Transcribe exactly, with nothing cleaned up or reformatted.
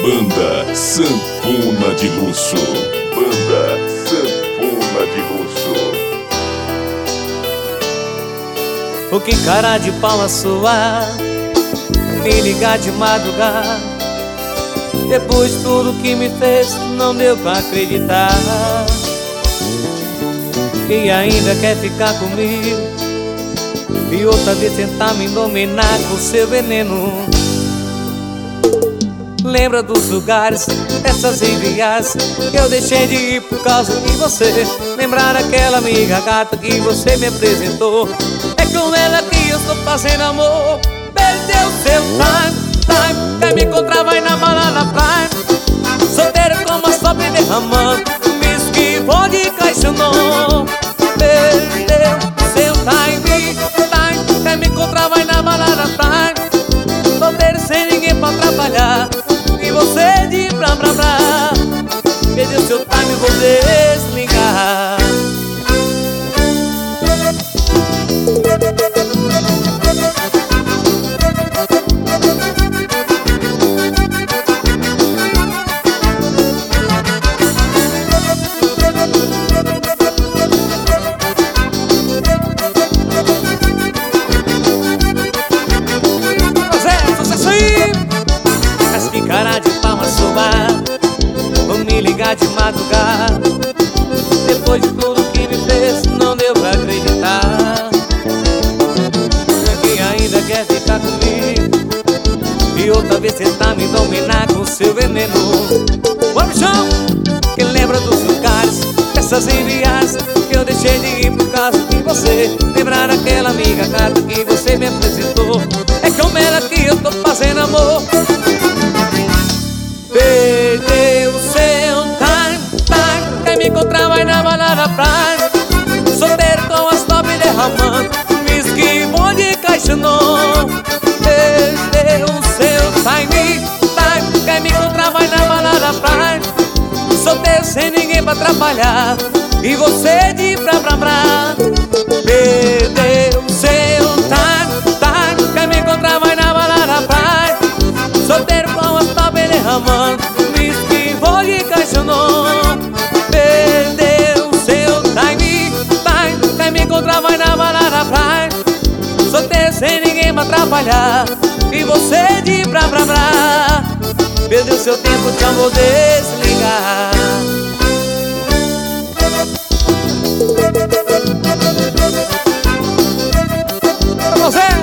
Banda Sanfona de Luxo. Banda Sanfona de Luxo. O que cara de pau a sua, me ligar de madrugada. Depois de tudo que me fez, não deu pra acreditar que ainda quer ficar comigo e outra vez tentar me dominar com seu veneno. Lembra dos lugares, dessas enviadas que eu deixei de ir por causa de você. Lembrar daquela amiga gata que você me apresentou. É com ela que eu estou fazendo amor. Perdeu seu time, time. Quer me encontrar, vai na balada prime. Solteiro como a sopa derramando, whisky, vodka e Chanel. Perdeu seu time, time. Quer me encontrar, vai na balada prime. Solteiro sem ninguém pra atrapalhar, e você de blá blá blá. Perdeu seu time, vou desligar. Mas que cara de palma soar, vou me ligar de madrugada. Depois de tudo que me fez, não deu pra acreditar que ainda quer ficar comigo e outra vez tentar me dominar com seu veneno. Vamos, chão! Que lembra dos lugares, dessas enviadas que eu deixei de ir por causa de você. Lembrar daquela amiga gata que você me apresentou. É com ela que eu tô fazendo amor. Perdeu seu time, time. Quer me encontrar, vai na balada prime. Solteiro com as top derramando, whisky, vodka e Chanel. Perdeu seu time, time. Quer me encontrar, vai na balada prime. Solteiro sem ninguém pra atrapalhar, e você de blá blá blá. Perdeu seu time, time. Quer me encontrar, vai na balada prime. Solteiro com as top derramando, whisky, vodka e Chanel. Perdeu seu time, time. Quer me encontrar, vai na balada prime. Solteiro sem ninguém pra atrapalhar, e você de blá blá blá. Perdeu seu tempo, então vou desligar. Pra você!